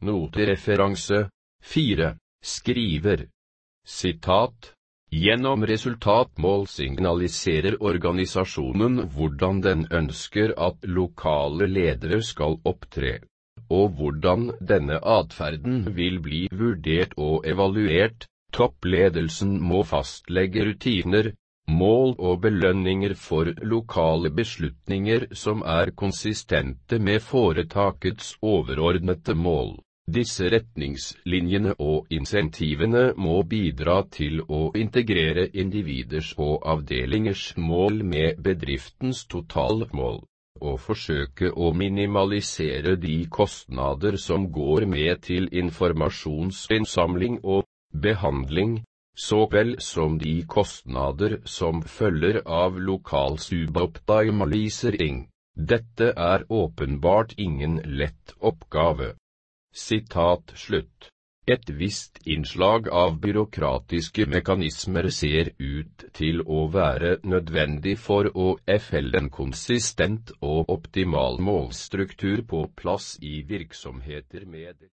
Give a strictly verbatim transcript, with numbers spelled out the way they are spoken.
Notereferanse fire. Skriver. Sitat. Gjennom resultatmål signaliserer organisasjonen hvordan den ønsker at lokale ledere skal opptre, og hvordan denne atferden vil bli vurdert og evaluert. Toppledelsen må fastlegge rutiner, mål og belønninger for lokale beslutninger som er konsistente med foretakets overordnede mål. Disse retningslinjene og insentivene må bidra til å integrere individers og avdelingers mål med bedriftens totalmål, og forsøke å minimalisere de kostnader som går med til informasjonsinnsamling og behandling, så vel som de kostnader som følger av lokal suboptimalisering. Dette er åpenbart ingen lett oppgave. Sitat slutt. Et visst innslag av byråkratiske mekanismer ser ut til å være nødvendig for å få en konsistent og optimal målstruktur på plass i virksomheter med